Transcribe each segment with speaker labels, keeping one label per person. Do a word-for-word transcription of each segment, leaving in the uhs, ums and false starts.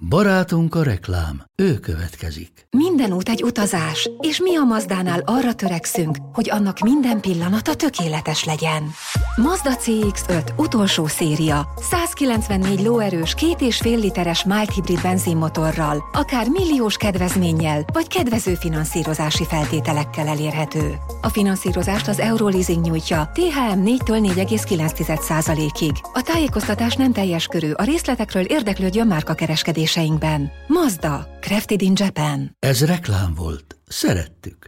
Speaker 1: Barátunk a reklám, ő következik.
Speaker 2: Minden út egy utazás, és mi a Mazdánál arra törekszünk, hogy annak minden pillanata tökéletes legyen. Mazda cé iksz öt utolsó széria, százkilencvennégy lóerős, két és fél literes mild hibrid benzinmotorral, akár milliós kedvezménnyel, vagy kedvező finanszírozási feltételekkel elérhető. A finanszírozást az Euroleasing nyújtja, té há em négytől négy egész kilenc százalékig. A tájékoztatás nem teljes körű, a részletekről érdeklődjön márkakereskedéseinkben. Mazda, crafted in Japan.
Speaker 1: Ez reklám volt. Szerettük.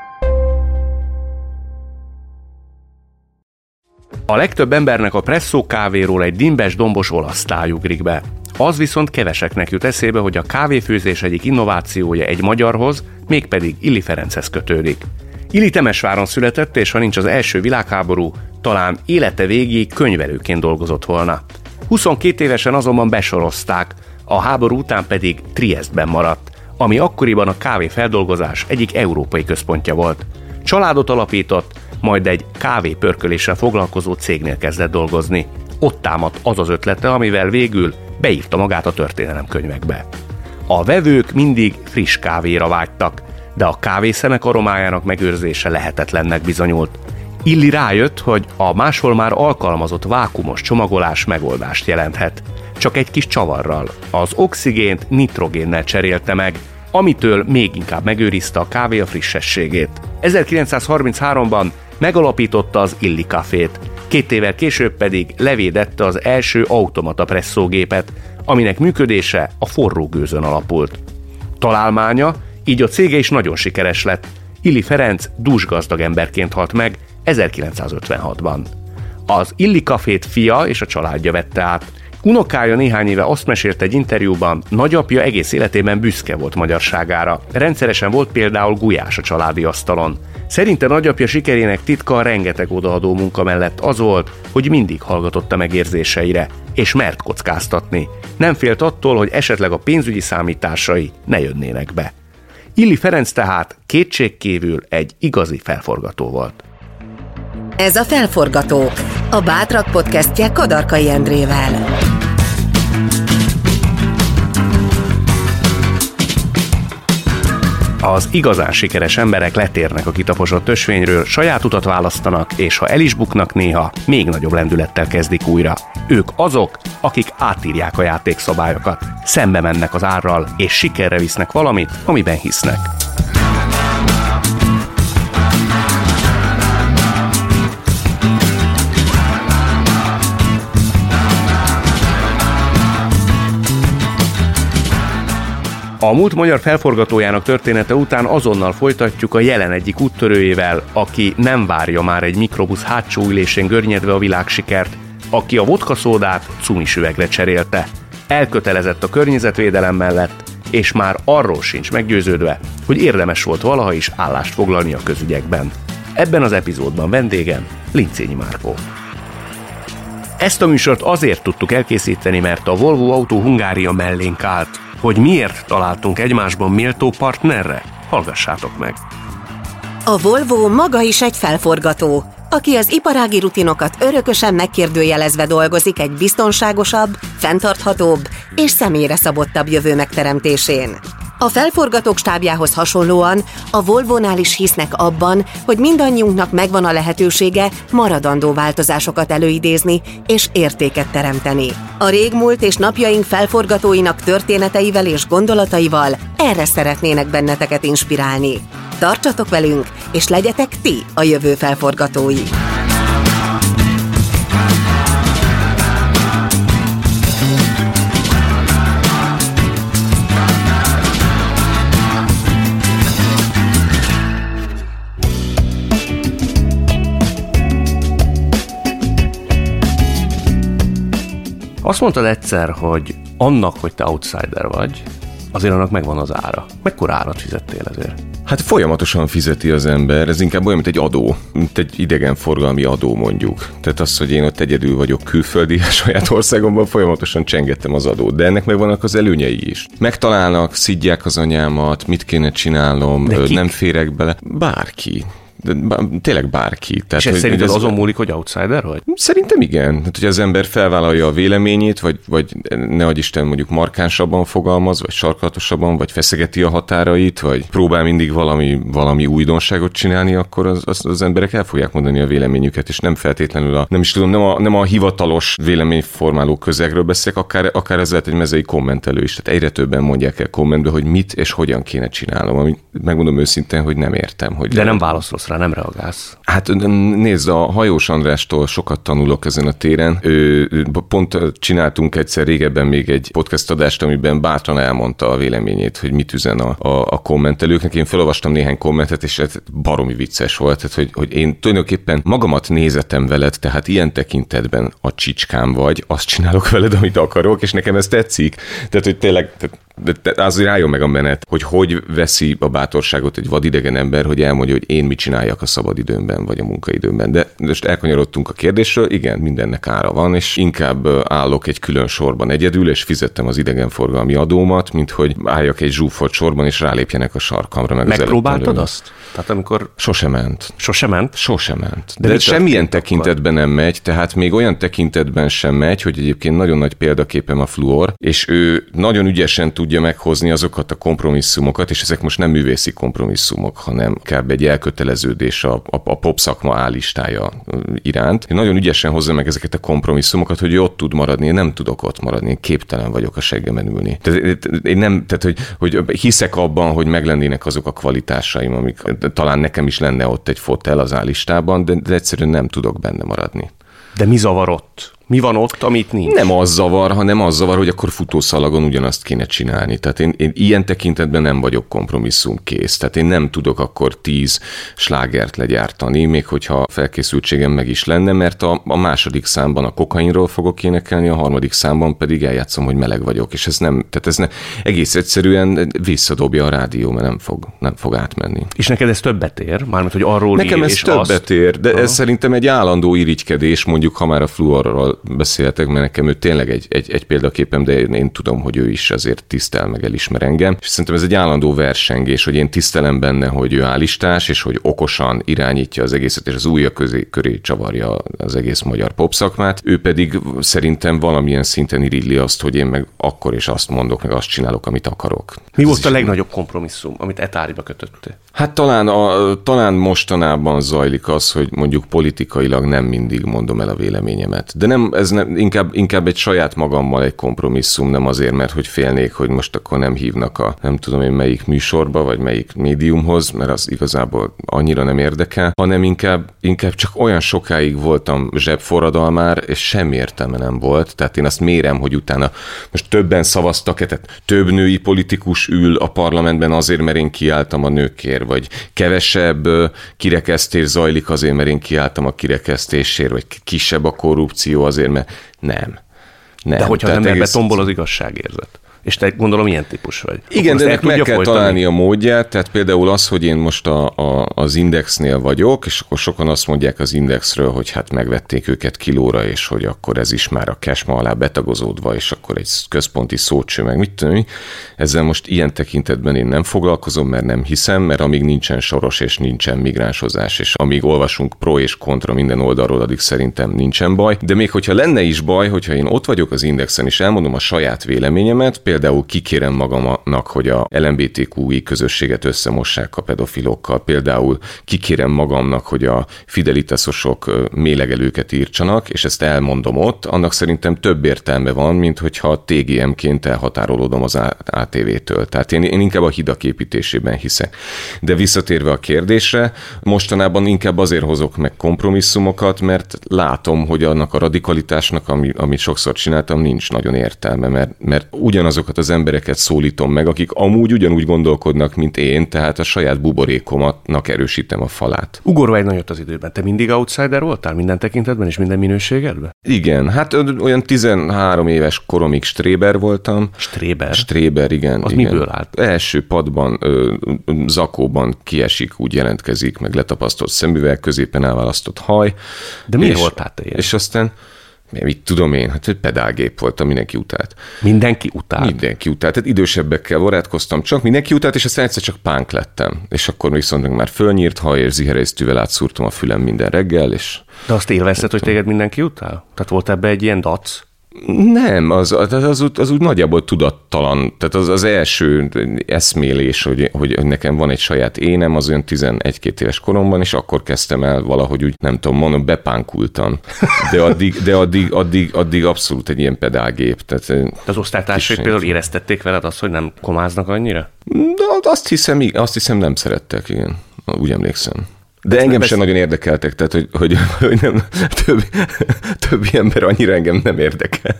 Speaker 3: A legtöbb embernek a presszó kávéról egy dimbes, dombos olasz táj ugrik be. Az viszont keveseknek jut eszébe, hogy a kávéfőzés egyik innovációja egy magyarhoz, mégpedig Illy Ferenchez kötődik. Illy Temesváron született, és ha nincs az első világháború, talán élete végéig könyvelőként dolgozott volna. huszonkét évesen azonban besorozták, a háború után pedig Triestben maradt, ami akkoriban a kávéfeldolgozás egyik európai központja volt. Családot alapított, majd egy kávépörköléssel foglalkozó cégnél kezdett dolgozni. Ott támadt az az ötlete, amivel végül beírta magát a történelemkönyvekbe. A vevők mindig friss kávéra vágytak, de a kávészemek aromájának megőrzése lehetetlennek bizonyult. Illy rájött, hogy a máshol már alkalmazott vákuumos csomagolás megoldást jelenthet. Csak egy kis csavarral. Az oxigént nitrogénnel cserélte meg, amitől még inkább megőrizte a kávé a frissességét. ezerkilencszázharmincháromban megalapította az Illy Cafét, két évvel később pedig levédette az első automata presszógépet, aminek működése a forró gőzön alapult. Találmánya, így a cége is nagyon sikeres lett. Illy Ferenc dúsgazdag emberként halt meg ezerkilencszázötvenhatban. Az Illy Cafét fia és a családja vette át. Unokája néhány éve azt mesélte egy interjúban, nagyapja egész életében büszke volt magyarságára. Rendszeresen volt például gulyás a családi asztalon. Szerinte nagyapja sikerének titka a rengeteg odaadó munka mellett az volt, hogy mindig hallgatott a megérzéseire, és mert kockáztatni. Nem félt attól, hogy esetleg a pénzügyi számításai ne jönnének be. Illy Ferenc tehát kétségkívül egy igazi felforgató volt.
Speaker 4: Ez a Felforgatók, a Bátrak podcastje Kadarkai Endrével.
Speaker 3: Az igazán sikeres emberek letérnek a kitaposott ösvényről, saját utat választanak, és ha el is buknak néha, még nagyobb lendülettel kezdik újra. Ők azok, akik átírják a játékszabályokat, szembe mennek az árral, és sikerre visznek valamit, amiben hisznek. A múlt magyar felforgatójának története után azonnal folytatjuk a jelen egyik úttörőjével, aki nem várja már egy mikrobusz hátsó ülésén görnyedve a világsikert, aki a vodkaszódát cumis üvegre cserélte. Elkötelezett a környezetvédelem mellett, és már arról sincs meggyőződve, hogy érdemes volt valaha is állást foglalni a közügyekben. Ebben az epizódban vendégem Lincényi Márkó. Ezt a műsort azért tudtuk elkészíteni, mert a Volvo Autó Hungária mellénk állt. Hogy miért találtunk egymásban méltó partnerre? Hallgassátok meg!
Speaker 4: A Volvo maga is egy felforgató, aki az iparági rutinokat örökösen megkérdőjelezve dolgozik egy biztonságosabb, fenntarthatóbb és személyre szabottabb jövő megteremtésén. A felforgatók stábjához hasonlóan a Volvónál is hisznek abban, hogy mindannyiunknak megvan a lehetősége maradandó változásokat előidézni és értéket teremteni. A régmúlt és napjaink felforgatóinak történeteivel és gondolataival erre szeretnének benneteket inspirálni. Tartsatok velünk, és legyetek ti a jövő felforgatói!
Speaker 3: Azt mondtad egyszer, hogy annak, hogy te outsider vagy, azért annak megvan az ára. Mekkora árat fizettél ezért?
Speaker 5: Hát folyamatosan fizeti az ember, ez inkább olyan, mint egy adó, mint egy idegenforgalmi adó mondjuk. Tehát az, hogy én ott egyedül vagyok külföldi, a saját országomban folyamatosan csengettem az adót, de ennek megvannak az előnyei is. Megtalálnak, szidják az anyámat, mit kéne csinálnom, nem férek bele. Bárki. de tényleg bárki.
Speaker 3: Tehát, és ez szerinted ez azon múlik, hogy outsider vagy?
Speaker 5: Szerintem igen. Tehát, hogy az ember felvállalja a véleményét, vagy, vagy ne adj Isten mondjuk markánsabban fogalmaz, vagy sarkalatosabban, vagy feszegeti a határait, vagy próbál mindig valami, valami újdonságot csinálni, akkor az, az, az emberek el fogják mondani a véleményüket, és nem feltétlenül a, nem is tudom, nem a, nem a hivatalos véleményformáló közegről beszélek, akár, akár ez lehet egy mezei kommentelő is. Tehát egyre többen mondják el kommentbe, hogy mit és hogyan kéne csinálnom. Amit megmondom őszintén, hogy nem értem. Hogy
Speaker 3: de nem válaszolsz rá, nem reagálsz.
Speaker 5: Hát nézd, a Hajós Andrástól sokat tanulok ezen a téren. Ő, pont csináltunk egyszer régebben még egy podcast adást, amiben bátran elmondta a véleményét, hogy mit üzen a, a, a kommentelőknek. Én felolvastam néhány kommentet, és ez baromi vicces volt, tehát, hogy, hogy én tulajdonképpen magamat nézetem veled, tehát ilyen tekintetben a csicskám vagy, azt csinálok veled, amit akarok, és nekem ez tetszik. Tehát, hogy tényleg, tehát, de azért álljon meg a menet, hogy hogy veszi a bátorságot egy vadidegen ember, hogy elmondja, hogy én mit csináljak a szabadidőmben, vagy a munkaidőmben. De most elkanyarodtunk a kérdésről, igen, mindennek ára van, és inkább állok egy külön sorban egyedül, és fizettem az idegenforgalmi adómat, mint hogy álljak egy zsúfolt sorban, és rálépjenek a sarkamra. Meg
Speaker 3: megpróbáltad azt? Tehát amikor...
Speaker 5: Sose ment.
Speaker 3: Sose ment?
Speaker 5: Sose ment. De, De semmilyen tekintetben nem megy, tehát még olyan tekintetben sem megy, hogy egyébként nagyon nagy példaképem a fluor, és ő nagyon ügyesen tudja meghozni azokat a kompromisszumokat, és ezek most nem művészi kompromisszumok, hanem kb. Egy elköteleződés a, a, a pop szakma állistája iránt. Én nagyon ügyesen hozza meg ezeket a kompromisszumokat, hogy ő ott tud maradni, én nem tudok ott maradni, én képtelen vagyok a seggemen ülni. Tehát én nem, tehát hogy, hogy hiszek abban, hogy meglennének azok a kvalitásaim, amik talán nekem is lenne ott egy fotel az állistában, de, de egyszerűen nem tudok benne maradni.
Speaker 3: De mi zavar ott? Mi van ott, amit nincs?
Speaker 5: Nem az zavar, hanem az zavar, hogy akkor futószalagon ugyanazt kéne csinálni. Tehát én, én ilyen tekintetben nem vagyok kompromisszumkész. Tehát én nem tudok akkor tíz slágert legyártani, még hogyha felkészültségem meg is lenne, mert a, a második számban a kokainról fogok énekelni, a harmadik számban pedig eljátszom, hogy meleg vagyok. És ez nem, tehát ez ne, egész egyszerűen visszadobja a rádió, mert nem fog, nem fog átmenni.
Speaker 3: És neked ez többet ér? Mármint, hogy arról
Speaker 5: Nekem
Speaker 3: ír,
Speaker 5: ez
Speaker 3: és
Speaker 5: többet
Speaker 3: azt...
Speaker 5: ér, de
Speaker 3: Aha.
Speaker 5: ez szerintem egy állandó irigykedés, mondjuk, ha már a fluorról beszéltek, mert nekem ő tényleg egy, egy, egy példaképem, de én, én tudom, hogy ő is azért tisztel, meg elismer engem. És szerintem ez egy állandó versengés, hogy én tisztelem benne, hogy ő állistás, és hogy okosan irányítja az egészet, és az ujja közé, köré csavarja az egész magyar popszakmát. Ő pedig szerintem valamilyen szinten irigyli azt, hogy én meg akkor is azt mondok, meg azt csinálok, amit akarok.
Speaker 3: Mi ez volt a legnagyobb kompromisszum, amit etáriba kötöttél?
Speaker 5: Hát talán, a, talán mostanában zajlik az, hogy mondjuk politikailag nem mindig mondom el a véleményemet. De nem, ez nem, inkább, inkább egy saját magammal egy kompromisszum, nem azért, mert hogy félnék, hogy most akkor nem hívnak a nem tudom én melyik műsorba, vagy melyik médiumhoz, mert az igazából annyira nem érdekel, hanem inkább, inkább csak olyan sokáig voltam zsebforradalmár, és semmi értelme nem volt. Tehát én azt mérem, hogy utána most többen szavaztak, tehát több női politikus ül a parlamentben azért, mert én kiálltam a nőkért, vagy kevesebb kirekesztés zajlik azért, mert én kiálltam a kirekesztésért, vagy kisebb a korrupció azért, mert nem. nem.
Speaker 3: De hogyha
Speaker 5: Tehát
Speaker 3: nem
Speaker 5: egész...
Speaker 3: tombol az igazságérzet. És te gondolom ilyen típus vagy.
Speaker 5: Igen, de ennek meg kell folytani? találni a módját, tehát például az, hogy én most a, a, az Indexnél vagyok, és akkor sokan azt mondják az Indexről, hogy hát megvették őket kilóra, és hogy akkor ez is már a kesma alá betagozódva, és akkor egy központi szócső, meg mit tudom. Ezzel most ilyen tekintetben én nem foglalkozom, mert nem hiszem, mert amíg nincsen soros, és nincsen migránsozás, és amíg olvasunk pro és kontra minden oldalról, addig szerintem nincsen baj. De még hogyha lenne is baj, hogyha én ott vagyok az Indexen, és elmondom a saját véleményemet, például kikérem magamnak, hogy a el em bé té kú i közösséget összemossák a pedofilokkal. Például kikérem magamnak, hogy a fidelitásosok mélegelőket írtsanak, és ezt elmondom ott, annak szerintem több értelme van, mint hogyha té gé em-ként elhatárolódom az á té vé-től. Tehát én, én inkább a hidak építésében hiszek. De visszatérve a kérdésre, mostanában inkább azért hozok meg kompromisszumokat, mert látom, hogy annak a radikalitásnak, ami, amit sokszor csináltam, nincs nagyon értelme, mert, mert ugyanazokat az embereket szólítom meg, akik amúgy ugyanúgy gondolkodnak, mint én, tehát a saját buborékomatnak erősítem a falát.
Speaker 3: Ugorva egy nagyot az időben. Te mindig outsider voltál minden tekintetben és minden minőségedben?
Speaker 5: Igen, hát olyan tizenhárom éves koromig stréber voltam.
Speaker 3: Stréber?
Speaker 5: Stréber, igen.
Speaker 3: Az
Speaker 5: igen.
Speaker 3: miből állt?
Speaker 5: Első padban, ö, zakóban kiesik, úgy jelentkezik, meg letapasztott szemüveg, középen elválasztott haj.
Speaker 3: De miért voltál te ilyen?
Speaker 5: És aztán mit tudom én, hát egy pedálgép volt, a mindenki utált.
Speaker 3: Mindenki utált?
Speaker 5: Mindenki utált. Tehát idősebbekkel barátkoztam csak, mindenki utált, és aztán egyszer csak pánk lettem. És akkor viszont már fölnyírt haj, és ziherésztűvel átszúrtam a fülem minden reggel, és...
Speaker 3: De azt élvezted, hogy téged mindenki utál? Tehát volt ebbe egy ilyen dac?
Speaker 5: Nem, az, az, az, az úgy nagyjából tudattalan. Tehát az, az első eszmélés, hogy, hogy nekem van egy saját énem, az olyan tizenegy-két éves koromban, és akkor kezdtem el valahogy úgy, nem tudom, mondom, bepánkultam. De addig, de addig, addig, addig abszolút egy ilyen pedálgép. Tehát,
Speaker 3: de az osztálytársaik például éreztették veled azt, hogy nem komáznak annyira?
Speaker 5: De azt hiszem, azt hiszem nem szerettek, igen. Úgy emlékszem. De engem sem nagyon érdekeltek, tehát hogy, hogy, hogy nem, többi, többi ember annyira engem nem érdekel.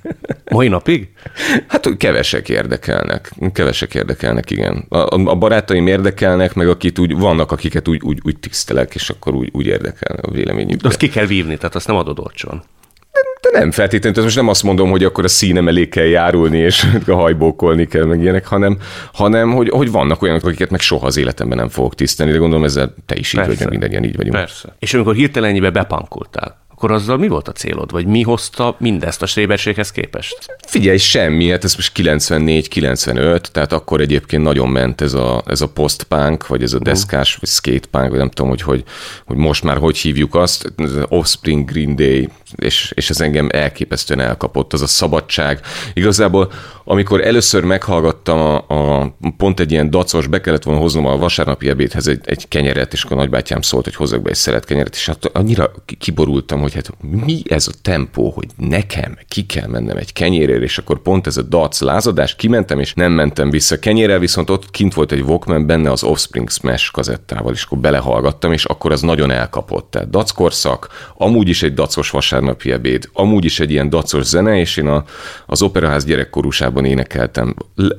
Speaker 3: Mai napig?
Speaker 5: Hát kevesek érdekelnek. Kevesek érdekelnek, igen. A, a barátaim érdekelnek, meg akit úgy, vannak, akiket úgy, úgy, úgy tisztelek, és akkor úgy, úgy érdekel a véleményük.
Speaker 3: De azt ki kell vívni, tehát azt nem adod olcsón.
Speaker 5: De nem feltétlenül, most nem azt mondom, hogy akkor a színem elé kell járulni, és a hajbókolni kell, meg ilyenek, hanem, hanem hogy, hogy vannak olyanok, akiket meg soha az életemben nem fogok tisztelni, de gondolom ezzel te is így Persze. vagy, meg mindannyian így vagyunk.
Speaker 3: Persze. És amikor hirtelen ennyibe bepankultál, akkor azzal mi volt a célod? Vagy mi hozta mindezt a sréberséghez képest?
Speaker 5: Figyelj, semmi, hát ez most kilencvennégy kilencvenöt, tehát akkor egyébként nagyon ment ez a, ez a post-punk, vagy ez a deszkás, vagy skate-punk, vagy nem tudom, hogy, hogy, hogy most már hogy hívjuk azt, Offspring, Green Day, és, és ez engem elképesztően elkapott, az a szabadság. Igazából, amikor először meghallgattam a, a pont egy ilyen dacos, be kellett volna hoznom a vasárnapi ebédhez egy, egy kenyeret, és akkor a nagybátyám szólt, hogy hozzak be egy szelet kenyeret, és hát annyira kiborultam, hogy hát mi ez a tempó, hogy nekem ki kell mennem egy kenyérért, és akkor pont ez a dac lázadás, kimentem, és nem mentem vissza kenyérrel, viszont ott kint volt egy Walkman, benne az Offspring Smash kazettával, és akkor belehallgattam, és akkor az nagyon elkapott. Tehát dackorszak, amúgy is egy dacos vasárnapi ebéd, amúgy is egy ilyen dacos zene, és én a, az Operaház gyerekkorúsában énekeltem,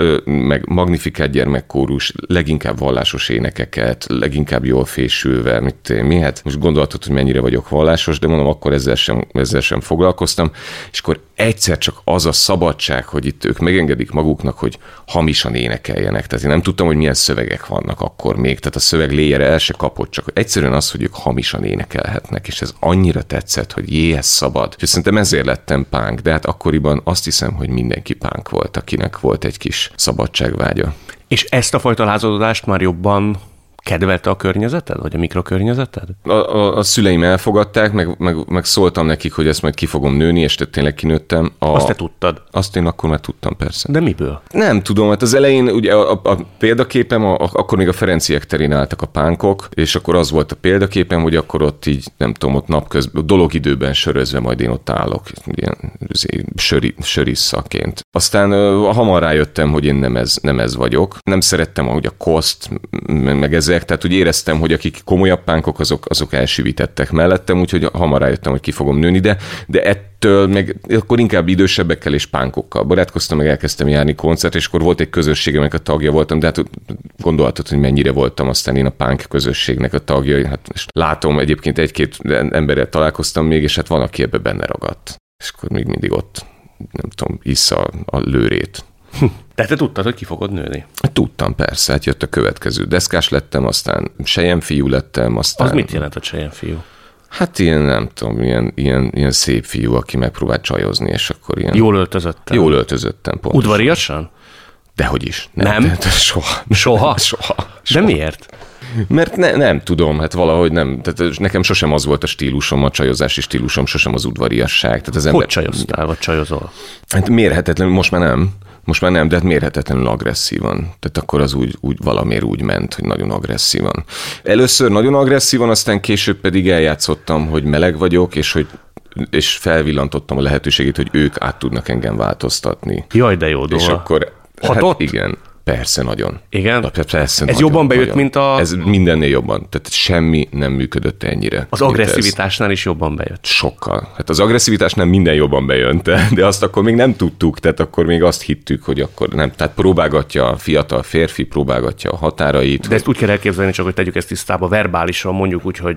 Speaker 5: meg Magnificat gyermekkórus, leginkább vallásos énekeket, leginkább jól fésülve, mit, mi hát most gondolhatod, hogy mennyire vagyok vallásos, de mondom, akkor ezzel sem, ezzel sem foglalkoztam, és akkor egyszer csak az a szabadság, hogy itt ők megengedik maguknak, hogy hamisan énekeljenek. Tehát én nem tudtam, hogy milyen szövegek vannak akkor még, tehát a szöveg léjére el se kapott, csak egyszerűen az, hogy ők hamisan énekelhetnek, és ez annyira tetszett, hogy jé, ez szabad. És szerintem ezért lettem punk, de hát akkoriban azt hiszem, hogy mindenki punk volt, akinek volt egy kis szabadságvágya.
Speaker 3: És ezt a fajta lázadodást már jobban kedvelte a környezeted, vagy a mikrokörnyezeted?
Speaker 5: A, a, a szüleim elfogadták, meg, meg, meg szóltam nekik, hogy ezt majd ki fogom nőni, és tényleg kinőttem. A,
Speaker 3: azt te tudtad?
Speaker 5: Azt én akkor már tudtam, persze.
Speaker 3: De miből?
Speaker 5: Nem tudom, hát az elején ugye a, a, a példaképem, a, a, akkor még a Ferenciek terén álltak a pánkok, és akkor az volt a példaképem, hogy akkor ott így, nem tudom, ott napközben, dologidőben sörözve majd én ott állok, ilyen söri, sörisszaként. Aztán uh, hamar rájöttem, hogy én nem ez, nem ez vagyok. Nem szerettem ahogy a koszt, meg ezzel, tehát úgy éreztem, hogy akik komolyabb pánkok, azok, azok elsüvítettek mellettem, úgyhogy hamar rájöttem, hogy ki fogom nőni, de, de ettől meg akkor inkább idősebbekkel és pánkokkal barátkoztam, meg elkezdtem járni koncert, és akkor volt egy közösség, aminek a tagja voltam, de hát gondolhatod, hogy mennyire voltam aztán én a pánk közösségnek a tagja, hát és látom, egyébként egy-két emberrel találkoztam még, és hát van, aki ebbe benne ragadt. És akkor még mindig ott, nem tudom, issza a lőrét.
Speaker 3: Tehát te tudtad, hogy ki fogod nőni?
Speaker 5: Tudtam, persze, hát jött a következő. Deszkás lettem, aztán selyemfiú lettem, aztán...
Speaker 3: Az mit jelent a selyemfiú?
Speaker 5: Hát ilyen, nem tudom, ilyen, ilyen, ilyen szép fiú, aki megpróbált csajozni, és akkor ilyen...
Speaker 3: Jól öltözöttem?
Speaker 5: Jól öltözöttem, pontosan.
Speaker 3: Udvariasan?
Speaker 5: Dehogy is. Nem?
Speaker 3: Nem?
Speaker 5: Soha.
Speaker 3: Soha?
Speaker 5: Soha.
Speaker 3: De miért?
Speaker 5: Mert ne, nem tudom, hát valahogy nem. Tehát nekem sosem az volt a stílusom, a csajozási stílusom, sosem az udvariasság. Tehát az ember...
Speaker 3: Hogy csajoztál, vagy csajozol?
Speaker 5: Hát mérhetetlen, most már nem. Most már nem, de hát mérhetetlenül agresszívan. Tehát akkor az úgy, úgy valamiért úgy ment, hogy nagyon agresszívan. Először nagyon agresszívan, aztán később pedig eljátszottam, hogy meleg vagyok, és hogy és felvillantottam a lehetőségét, hogy ők át tudnak engem változtatni.
Speaker 3: Jaj, de jó dolog.
Speaker 5: És akkor,
Speaker 3: hatott?
Speaker 5: Hát igen. Persze, nagyon.
Speaker 3: Igen?
Speaker 5: Persze,
Speaker 3: Ez
Speaker 5: nagyon,
Speaker 3: jobban bejött,
Speaker 5: nagyon.
Speaker 3: mint a...
Speaker 5: Ez mindennél jobban. Tehát semmi nem működött ennyire.
Speaker 3: Az agresszivitásnál is jobban bejött.
Speaker 5: Sokkal. Hát az agresszivitásnál minden jobban bejön, de azt akkor még nem tudtuk, tehát akkor még azt hittük, hogy akkor nem. Tehát próbálgatja a fiatal férfi, próbálgatja a határait.
Speaker 3: De ezt úgy kell elképzelni, csak hogy tegyük ezt tisztába verbálisan, mondjuk úgy, hogy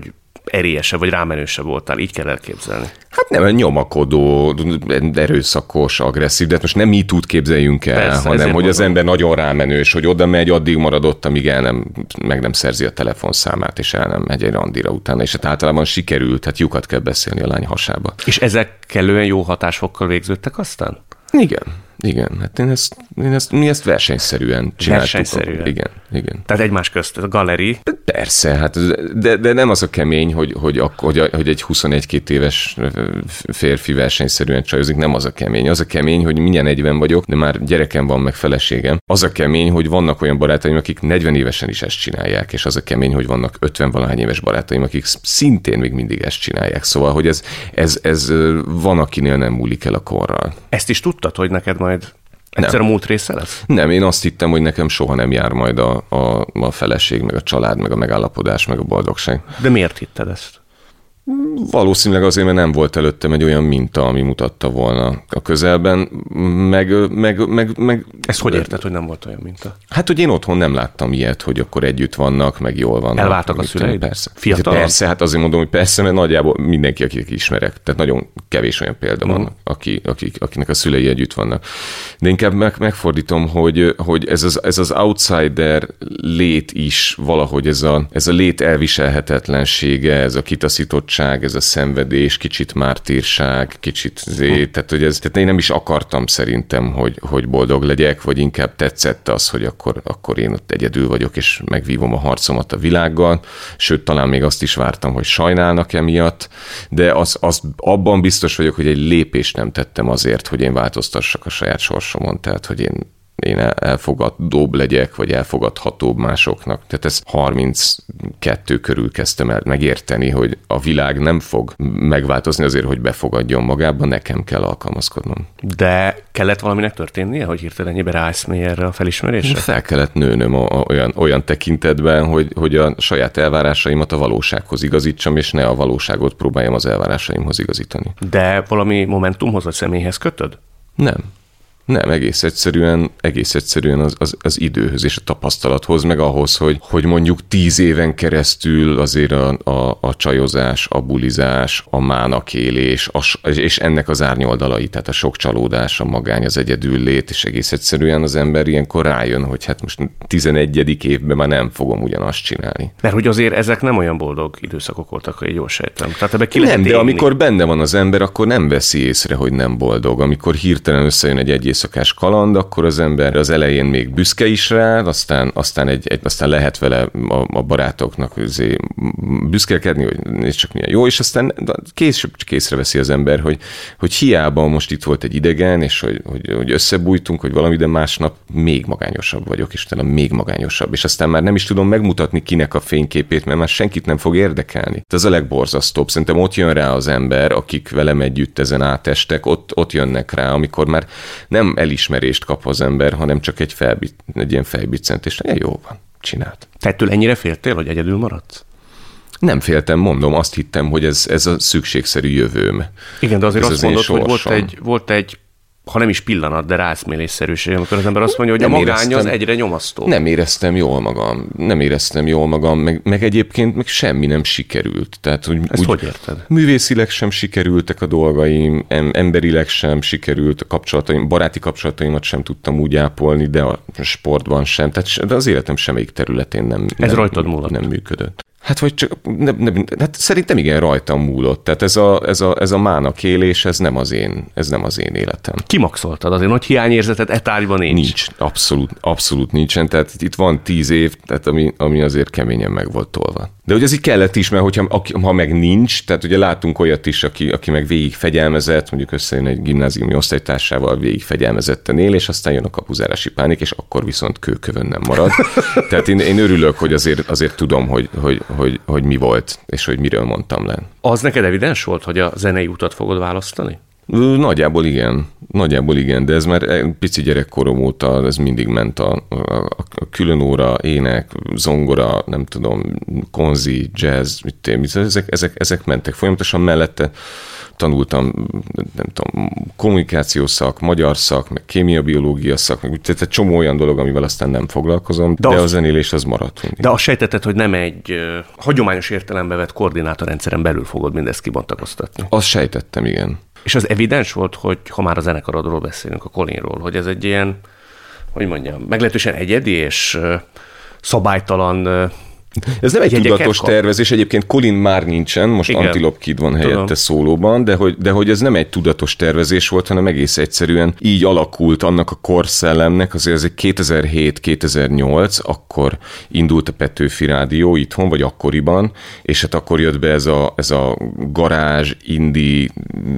Speaker 3: erélyesebb, vagy rámenősebb voltál, így kell elképzelni.
Speaker 5: Hát nem, nyomakodó, erőszakos, agresszív, de hát most nem MeToo-t képzeljünk el, Persze, hanem hogy mondom. Az ember nagyon rámenős, hogy oda megy, addig maradott, amíg el nem, meg nem szerzi a telefonszámát, és el nem megy egy randira utána, és hát általában sikerült, hát lyukat kell beszélni a lány hasába.
Speaker 3: És ezek kellően jó hatásfokkal végződtek aztán?
Speaker 5: Igen. Igen, hát én ezt, én ezt, mi ezt versenyszerűen csináltuk.
Speaker 3: Versenyszerűen?
Speaker 5: Igen, igen.
Speaker 3: Tehát egymás közt, a galeri.
Speaker 5: Persze, hát, de, de nem az a kemény, hogy, hogy, hogy, hogy egy huszonegy-két éves férfi versenyszerűen csajozik, nem az a kemény. Az a kemény, hogy mindjárt negyven vagyok, de már gyerekem van, meg feleségem. Az a kemény, hogy vannak olyan barátaim, akik negyven évesen is ezt csinálják, és az a kemény, hogy vannak ötven-valahány éves barátaim, akik szintén még mindig ezt csinálják. Szóval, hogy ez, ez, ez van, akinél nem múlik el a korral.
Speaker 3: Ezt is tudtad, hogy neked majd egyszer a múlt része lesz?
Speaker 5: Nem, én azt hittem, hogy nekem soha nem jár majd a, a, a feleség, meg a család, meg a megállapodás, meg a boldogság.
Speaker 3: De miért hitted ezt?
Speaker 5: Valószínűleg azért, mert nem volt előttem egy olyan minta, ami mutatta volna a közelben, meg... meg, meg, meg
Speaker 3: Ezt hogy érted, hogy nem volt olyan minta?
Speaker 5: Hát, hogy én otthon nem láttam ilyet, hogy akkor együtt vannak, meg jól vannak.
Speaker 3: Elváltak a szüleid?
Speaker 5: Persze.
Speaker 3: Fiatalabb?
Speaker 5: Persze, hát azért mondom, hogy persze, mert nagyjából mindenki, akit ismerek, tehát nagyon kevés olyan példa van, mm. aki, akik, akinek a szülei együtt vannak. De inkább meg, megfordítom, hogy, hogy ez, az, ez az outsider lét is valahogy ez a, ez a lét elviselhetetlensége, ez a kitaszítottság, ez a szenvedés, kicsit mártírság, kicsit zé, tehát, hogy ez, tehát én nem is akartam szerintem, hogy, hogy boldog legyek, vagy inkább tetszett az, hogy akkor, akkor én ott egyedül vagyok, és megvívom a harcomat a világgal, sőt, talán még azt is vártam, hogy sajnálnak emiatt, de az, az, abban biztos vagyok, hogy egy lépést nem tettem azért, hogy én változtassak a saját sorsomon, tehát, hogy én én elfogadóbb legyek, vagy elfogadhatóbb másoknak. Tehát ezt harminckettő körül kezdtem el megérteni, hogy a világ nem fog megváltozni azért, hogy befogadjon magába, nekem kell alkalmazkodnom.
Speaker 3: De kellett valaminek történnie, hogy hirtelen ennyibe ráállsz mély erre a felismerésre?
Speaker 5: Fel kellett nőnöm a, a, olyan, olyan tekintetben, hogy, hogy a saját elvárásaimat a valósághoz igazítsam, és ne a valóságot próbáljam az elvárásaimhoz igazítani.
Speaker 3: De valami momentumhoz vagy személyhez kötöd?
Speaker 5: Nem. Nem, egész egyszerűen, egész egyszerűen az, az, az időhöz és a tapasztalathoz, meg ahhoz, hogy, hogy mondjuk tíz éven keresztül azért a, a, a csajozás, a bulizás, a mánakélés, a, és ennek az árnyoldalai, tehát a sok csalódás, a magány, az egyedül lét, és egész egyszerűen az ember ilyenkor rájön, hogy hát most tizenegyedik évben már nem fogom ugyanazt csinálni.
Speaker 3: Mert hogy azért ezek nem olyan boldog időszakok voltak, hogy jól sejtem. Tehát ebbe ki lehet
Speaker 5: nem, de
Speaker 3: élni.
Speaker 5: amikor benne van az ember, akkor nem veszi észre, hogy nem boldog. Amikor hirtelen összejön egy egy éjszakás kaland, akkor az ember az elején még büszke is rá, aztán, aztán, egy, egy, aztán lehet vele a, a barátoknak büszkelkedni, hogy nézd csak milyen jó, és aztán később csak észreveszi az ember, hogy, hogy hiába most itt volt egy idegen, és hogy, hogy, hogy összebújtunk, hogy valami, de másnap még magányosabb vagyok, és utána még magányosabb, és aztán már nem is tudom megmutatni kinek a fényképét, mert már senkit nem fog érdekelni. Ez a legborzasztóbb. Szerintem ott jön rá az ember, akik velem együtt ezen átestek, ott, ott jönnek rá, amikor már nem elismerést kap az ember, hanem csak egy, felbi, egy ilyen fejbiccentést. Ja, jó van, csinált.
Speaker 3: Te ettől ennyire féltél, hogy egyedül maradsz?
Speaker 5: Nem féltem, mondom, azt hittem, hogy ez, ez a szükségszerű jövőm.
Speaker 3: Igen, de azért
Speaker 5: ez
Speaker 3: azt
Speaker 5: az
Speaker 3: mondod, hogy volt egy, volt egy ha nem is pillanat, de rászmélésszerűség, amikor az ember azt mondja, hogy nem a magány éreztem, az egyre nyomasztó.
Speaker 5: Nem éreztem jól magam, nem éreztem jól magam, meg, meg egyébként meg semmi nem sikerült. Tehát, hogy
Speaker 3: ezt úgy, hogy érted?
Speaker 5: Művészileg sem sikerültek a dolgaim, em, emberileg sem sikerült a kapcsolataim, baráti kapcsolataimat sem tudtam úgy ápolni, de a sportban sem, tehát de az életem semmelyik területén nem,
Speaker 3: ez
Speaker 5: nem,
Speaker 3: rajtad múlott.
Speaker 5: Nem működött. Hát vagy csak, ne, ne, hát szerintem igen, rajtam múlott. Tehát ez a, ez a, ez a mánakélés, ez nem az én, ez nem az én életem.
Speaker 3: Kimaxoltad azért, nagy hiányérzetet e tárgyban nincs.
Speaker 5: Nincs, abszolút, abszolút nincsen. Tehát itt van tíz év, tehát ami, ami azért keményen meg volt tolva. De hogy az így kellett is, mert hogyha, ha meg nincs, tehát ugye látunk olyat is, aki, aki meg végig fegyelmezett, mondjuk összejön egy gimnáziumi osztálytársával, végig fegyelmezetten él, és aztán jön a kapuzárási pánik, és akkor viszont kőkövön nem marad. Tehát én, én örülök, hogy azért, azért tudom, hogy, hogy, hogy, hogy mi volt, és hogy miről mondtam le.
Speaker 3: Az neked evidens volt, hogy a zenei utat fogod választani?
Speaker 5: Nagyjából igen. Nagyjából igen, de ez már pici gyerekkorom óta, ez mindig ment a, a, a különóra, ének, zongora, nem tudom, konzi, jazz, mit én, ezek, ezek, ezek mentek folyamatosan mellette. Tanultam, nem tudom, kommunikációs szak, magyar szak, meg kémia-biológia szak, meg tehát egy csomó olyan dolog, amivel aztán nem foglalkozom, de, de az, a zenélés az maradt mindig.
Speaker 3: De azt sejtetted, hogy nem egy uh, hagyományos értelembe vett koordinátorrendszeren belül fogod mindezt kibontakoztatni?
Speaker 5: Azt sejtettem, igen.
Speaker 3: És az evidens volt, hogy ha már a zenekarodról beszélünk, a Colinról, hogy ez egy ilyen, hogy mondjam, meglehetősen egyedi és uh, szabálytalan uh,
Speaker 5: Ez nem egy tudatos tervezés, egyébként Colin már nincsen, most Igen. Antilope Kid van helyette Tudom. szólóban, de hogy, de hogy ez nem egy tudatos tervezés volt, hanem egész egyszerűen így alakult annak a korszellemnek, azért ez egy kétezer-hét kétezer-nyolc, akkor indult a Petőfi Rádió itthon, vagy akkoriban, és hát akkor jött be ez a, ez a garázs, indie,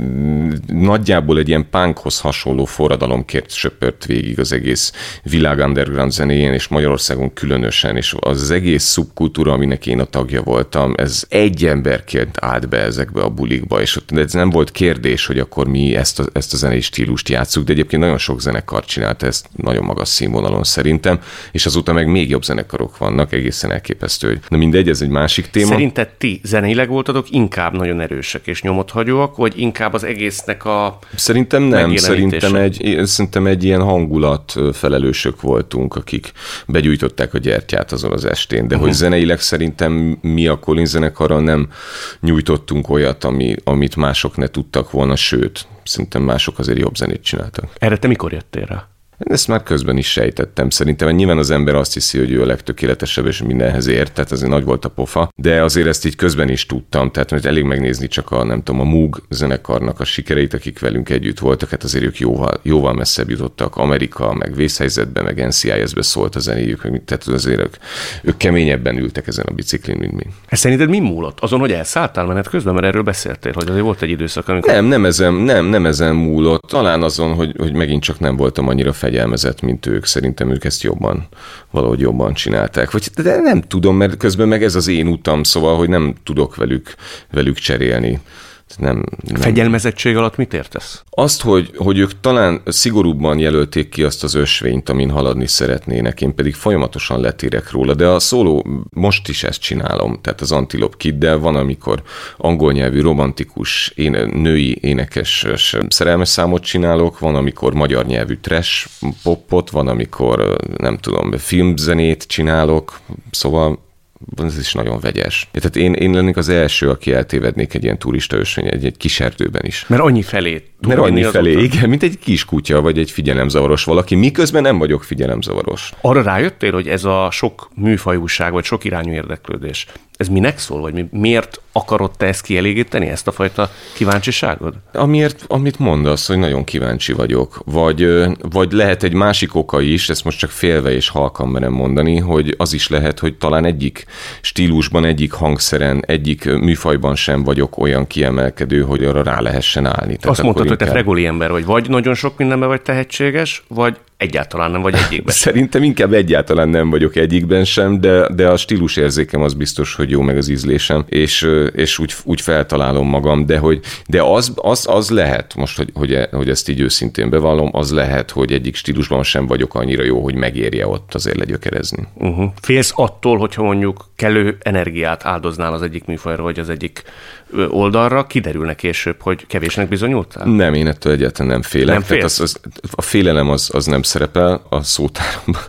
Speaker 5: nagyjából egy ilyen punkhoz hasonló forradalomkért söpört végig az egész világ underground zenéjén, és Magyarországon különösen, és az, az egész szubkultúra, aminek én a tagja voltam, ez egy emberként állt be ezekbe a bulikba, és ott ez nem volt kérdés, hogy akkor mi ezt a, ezt a zenei stílust játsszuk, de egyébként nagyon sok zenekar csinálta ezt nagyon magas színvonalon szerintem, és azóta meg még jobb zenekarok vannak, egészen elképesztő. Na mindegy, ez egy másik téma.
Speaker 3: Szerinted ti zeneileg voltatok inkább nagyon erősek és nyomothagyóak, vagy inkább az egésznek a
Speaker 5: Szerintem nem, szerintem egy, szerintem egy ilyen hangulat felelősök voltunk, akik begyújtották a gyertyát azon az estén, de uh-huh. hogy zeneileg szerintem mi a Colin zenekarral nem nyújtottunk olyat, ami, amit mások ne tudtak volna, sőt, szerintem mások azért jobb zenét csináltak.
Speaker 3: Erre te mikor jöttél rá?
Speaker 5: Ezt már közben is sejtettem. Szerintem nyilván az ember azt hiszi, hogy ő a legtökéletesebb, és mindenhez ért, tehát azért nagy volt a pofa, de azért ezt így közben is tudtam, tehát mert elég megnézni csak a, nem tudom, a Moog zenekarnak a sikereit, akik velünk együtt voltak, hát azért ők jóval, jóval messzebb jutottak. Amerika, meg Vészhelyzetben, meg en cé i es-be szólt a zenéjük, meg, tehát azért ők, ők keményebben ültek ezen a biciklin, mint mi.
Speaker 3: Ez szerinted mi múlott? Azon, hogy elszálltál menet közben, mert erről beszéltél, hogy azért volt egy időszak, amikor...
Speaker 5: Nem, nem ezen, nem, nem ezen múlott. Talán azon, hogy, hogy megint csak nem voltam annyira fegyelmezett, mint ők. Szerintem ők ezt jobban, valahogy jobban csinálták. Vagy, de nem tudom, mert közben meg ez az én utam, szóval, hogy nem tudok velük, velük cserélni. Nem, nem.
Speaker 3: Fegyelmezettség alatt mit értesz?
Speaker 5: Azt, hogy, hogy ők talán szigorúbban jelölték ki azt az ösvényt, amin haladni szeretnének, én pedig folyamatosan letérek róla, de a szóló most is ezt csinálom, tehát az Antilope Kiddel van, amikor angol nyelvű, romantikus, én, női énekes szerelmes számot csinálok, van, amikor magyar nyelvű trash popot, van, amikor nem tudom, filmzenét csinálok, szóval ez is nagyon vegyes. Tehát én, én lennék az első, aki eltévednék egy ilyen turista ösvény, egy, egy kis erdőben is.
Speaker 3: Mert annyi felé.
Speaker 5: Mert annyi felé, utat. Igen, mint egy kis kutya, vagy egy figyelemzavaros valaki, miközben nem vagyok figyelemzavaros.
Speaker 3: Arra rájöttél, hogy ez a sok műfajúság, vagy sok irányú érdeklődés, ez minek szól, vagy mi, miért akarod te ezt kielégíteni, ezt a fajta kíváncsiságod?
Speaker 5: Amiért, amit mondasz, hogy nagyon kíváncsi vagyok, vagy, vagy lehet egy másik oka is, ezt most csak félve és halkan merem mondani, hogy az is lehet, hogy talán egyik stílusban, egyik hangszeren, egyik műfajban sem vagyok olyan kiemelkedő, hogy arra rá lehessen állni. Tehát
Speaker 3: azt mondtad, hogy te fregoli ember vagy, vagy nagyon sok mindenben vagy tehetséges, vagy egyáltalán nem vagy egyikben.
Speaker 5: Szerintem inkább egyáltalán nem vagyok egyikben sem, de, de a stílusérzékem az biztos, hogy jó, meg az ízlésem, és, és úgy, úgy feltalálom magam, de, hogy, de az, az, az lehet, most, hogy, hogy, hogy ezt így őszintén bevallom, az lehet, hogy egyik stílusban sem vagyok annyira jó, hogy megérje ott azért legyökerezni.
Speaker 3: Uh-huh. Félsz attól, hogyha mondjuk kellő energiát áldoznál az egyik műfajra, vagy az egyik oldalra, kiderülne később, hogy kevésnek bizonyultál?
Speaker 5: Nem, én ettől egyáltalán nem félek.
Speaker 3: Nem félsz?
Speaker 5: Tehát az, az, a félelem az, az nem szerepel a szótáromban,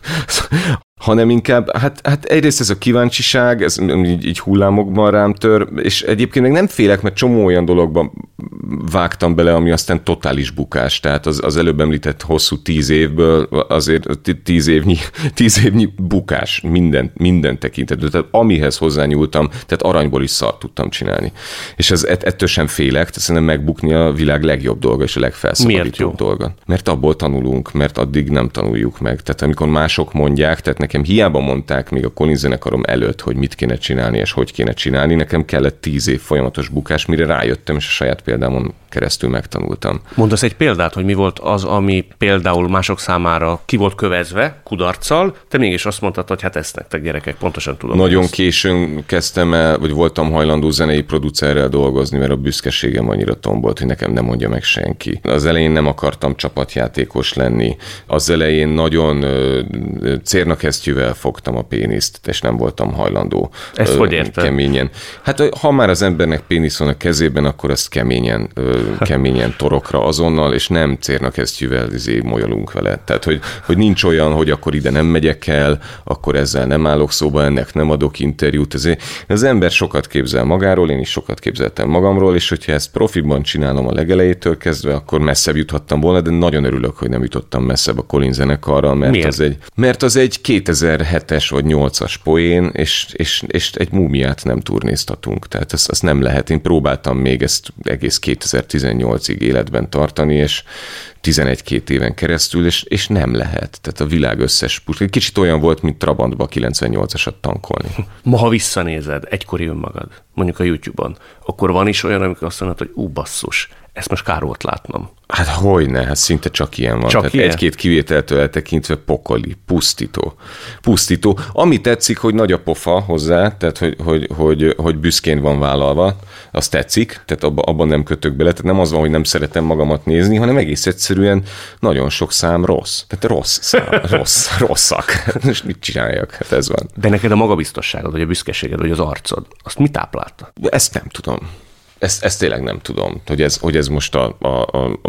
Speaker 5: hanem inkább, hát, hát egyrészt ez a kíváncsiság, ez így, így hullámokban rám tör, és egyébként meg nem félek, mert csomó olyan dologban vágtam bele, ami aztán totális bukás, tehát az, az előbb említett hosszú tíz évből azért tíz évnyi, tíz évnyi bukás minden, minden tekintetben, tehát amihez hozzányúltam, tehát aranyból is szart tudtam csinálni. És ez, ettől sem félek, tehát szerintem megbukni a világ legjobb dolga és a legfelszabadítóbb dolga. Mert abból tanulunk, mert addig nem tanuljuk meg. Tehát amikor mások mondják, tehát nekem hiába mondták még a Colin zenekarom előtt, hogy mit kéne csinálni és hogy kéne csinálni, nekem kellett tíz év folyamatos bukás, mire rájöttem, és a saját példámon keresztül megtanultam.
Speaker 3: Mondasz egy példát, hogy mi volt az, ami például mások számára ki volt kövezve, kudarccal, te mégis azt mondtad, hogy hát ezt nektek gyerekek, pontosan tudom.
Speaker 5: Nagyon későn kezdtem el, vagy voltam hajlandó zenei producerrel dolgozni, mert a büszkeségem annyira tombolt, hogy nekem nem mondja meg senki. Az elején nem akartam csapatjátékos lenni. Az elején nagyon cérnakesztyűvel fogtam a péniszt, és nem voltam hajlandó.
Speaker 3: Ezt ö, hogy érted?
Speaker 5: Keményen. Hát ha már az embernek pénisz van a kezében, akkor azt keményen, ö, keményen torokra azonnal, és nem cérnakesztyűvel izé molyolunk vele. Tehát, hogy, hogy nincs olyan, hogy akkor ide nem megyek el, akkor ezzel nem állok szóba, ennek nem adok interjút. Ezért az ember sokat képzel magáról, én is sokat képzeltem magamról, és hogyha ezt profiban csinálom a legelejétől kezdve, akkor messzebb juthattam volna, de nagyon örülök, hogy nem jutottam messzebb a Colin zenekarral, mert
Speaker 3: Miért?
Speaker 5: az egy, mert az egy kétezer-hetes vagy nyolcas poén, és, és, és egy múmiát nem turnéztatunk. Tehát ezt, ezt nem lehet. Én próbáltam még ezt egész kétezer-tizennyolcig életben tartani, és tizenegy-két éven keresztül, és, és nem lehet. Tehát a világ összes puska. Kicsit olyan volt, mint Trabantba kilencvennyolcasat tankolni.
Speaker 3: Ma, ha visszanézed egykori önmagad, mondjuk a YouTube-on, akkor van is olyan, amikor azt mondod, hogy ú, basszus, ezt most kár volt látnom.
Speaker 5: Hát hogyne, hát szinte csak ilyen van.
Speaker 3: Csak
Speaker 5: Tehát
Speaker 3: ilyen?
Speaker 5: Egy-két kivételtől eltekintve pokoli, pusztító. Pusztító. Ami tetszik, hogy nagy a pofa hozzá, tehát hogy, hogy, hogy, hogy büszkén van vállalva, az tetszik, tehát abban abba nem kötök bele, tehát nem az van, hogy nem szeretem magamat nézni, hanem egész egyszerűen nagyon sok szám rossz. Tehát rossz szám, rossz, rosszak. És mit csináljak? Hát ez van.
Speaker 3: De neked a magabiztosságod, vagy a büszkeséged, vagy az arcod, azt mi táplálta?
Speaker 5: Ezt nem tudom. Ezt, ezt tényleg nem tudom, hogy ez, hogy ez most a, a, a, a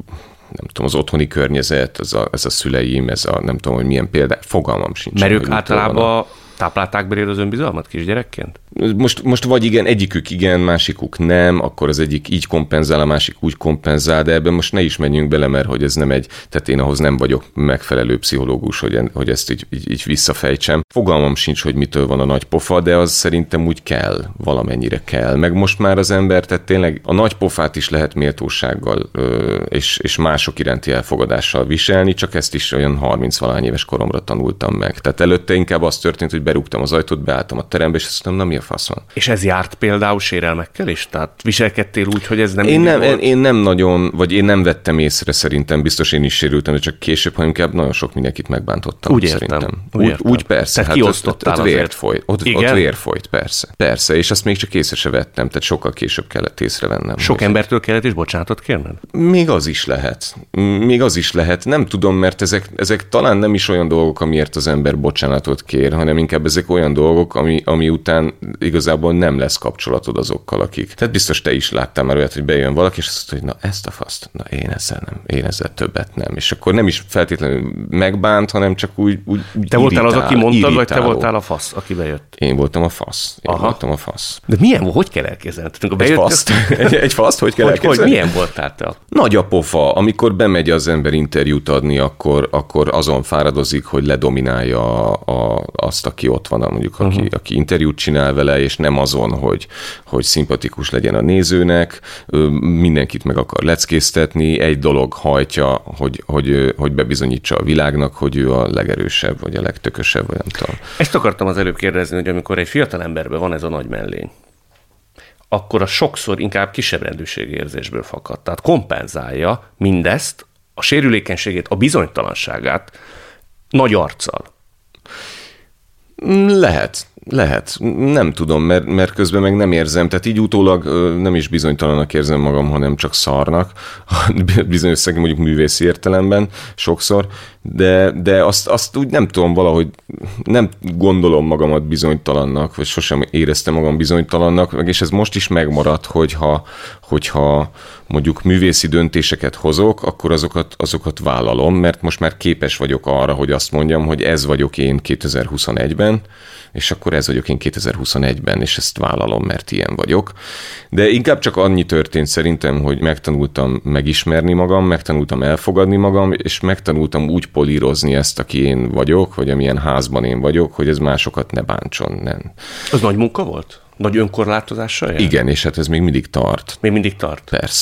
Speaker 5: nem tudom, az otthoni környezet, ez a, ez a szüleim, ez a nem tudom, hogy milyen példa, fogalmam sincs.
Speaker 3: Mert ők általában táplálták beléd az önbizalmat kisgyerekként?
Speaker 5: Most, most vagy igen, egyikük igen, másikuk nem, akkor az egyik így kompenzál, a másik úgy kompenzál, de ebben most ne is menjünk bele, mert hogy ez nem egy, tehát én ahhoz nem vagyok megfelelő pszichológus, hogy, hogy ezt így, így, így visszafejtsem. Fogalmam sincs, hogy mitől van a nagy pofa, de az szerintem úgy kell, valamennyire kell. Meg most már az ember, tehát tényleg a nagy pofát is lehet méltósággal és, és mások iránti elfogadással viselni, csak ezt is olyan harminc-valahány éves koromra tanultam meg. Tehát előtte inkább az történt, hogy berúgtam az ajtót, beálltam a terembe, és azt mondtam, na mi a fasz van.
Speaker 3: És ez járt például sérelmekkel is? Tehát viselkedtél úgy, hogy ez nem
Speaker 5: én nem,
Speaker 3: volt?
Speaker 5: én nem nagyon, vagy én nem vettem észre szerintem, biztos én is sérültem, de csak később, hanem inkább nagyon sok mindenkit megbántottam.
Speaker 3: Úgy értem.
Speaker 5: Szerintem.
Speaker 3: Úgy,
Speaker 5: úgy,
Speaker 3: értem.
Speaker 5: úgy persze.
Speaker 3: Tehát
Speaker 5: hát ott, ott, ott, vért folyt, ott, ott vér folyt, persze. Persze, és azt még csak észre se vettem, tehát sokkal később kellett észrevennem.
Speaker 3: Sok embertől kellett is bocsánatot kérned?
Speaker 5: Még az is lehet. Még az is lehet. Nem tudom, mert ezek, ezek talán nem is olyan dolgok, amiért az ember bocsánatot kér, hanem inkább ezek olyan dolgok, ami, ami után igazából nem lesz kapcsolatod azokkal, akik. Tehát biztos te is láttál már olyat, hogy bejön valaki, és azt mondja, hogy na ezt a faszt, na én ezzel nem, én ezzel többet nem. És akkor nem is feltétlenül megbánt, hanem csak úgy, úgy
Speaker 3: Te voltál
Speaker 5: irritál,
Speaker 3: az, aki mondtad,
Speaker 5: irritáló.
Speaker 3: vagy te voltál a fasz, aki bejött?
Speaker 5: Én voltam a fasz. Én
Speaker 3: Aha.
Speaker 5: voltam a fasz.
Speaker 3: De milyen volt? Hogy kell elképzelni?
Speaker 5: Egy faszt? Egy, egy faszt? Hogy kell
Speaker 3: hogy, hogy
Speaker 5: elképzelni?
Speaker 3: milyen voltál te?
Speaker 5: Nagy a pofa. Amikor bemegy az ember interjút adni, akkor, akkor azon fáradozik, hogy ledominálja a, a, azt, aki ott van, mondjuk, aki, uh-huh. aki interjút csinál vele, és nem azon, hogy, hogy szimpatikus legyen a nézőnek, mindenkit meg akar leckéztetni, egy dolog hajtja, hogy, hogy, hogy bebizonyítsa a világnak, hogy ő a legerősebb, vagy a legtökösebb, vagy nem tudom.
Speaker 3: Ezt akartam az előbb kérdezni, hogy amikor egy fiatal emberben van ez a nagy mellény, akkor a sokszor inkább kisebb rendűségi érzésből fakad. Tehát kompenzálja mindezt, a sérülékenységét, a bizonytalanságát nagy arccal.
Speaker 5: Lehet, lehet. Nem tudom, mert, mert közben meg nem érzem. Tehát így utólag nem is bizonytalanak érzem magam, hanem csak szarnak. Bizonyos szegény mondjuk művészi értelemben sokszor, de, de azt, azt úgy nem tudom valahogy, nem gondolom magamat bizonytalannak, vagy sosem éreztem magam bizonytalannak, meg és ez most is megmaradt, hogyha, hogyha mondjuk művészi döntéseket hozok, akkor azokat, azokat vállalom, mert most már képes vagyok arra, hogy azt mondjam, hogy ez vagyok én kétezer-huszonegyben, és akkor ez vagyok én kétezer-huszonegyben, és ezt vállalom, mert ilyen vagyok. De inkább csak annyi történt szerintem, hogy megtanultam megismerni magam, megtanultam elfogadni magam, és megtanultam úgy polírozni ezt, aki én vagyok, vagy amilyen házban én vagyok, hogy ez másokat ne bántson. Nem.
Speaker 3: Az nagy munka volt? Nagy önkorlátozással jár?
Speaker 5: Igen, és hát ez még mindig tart.
Speaker 3: Még mindig tart?
Speaker 5: Persze.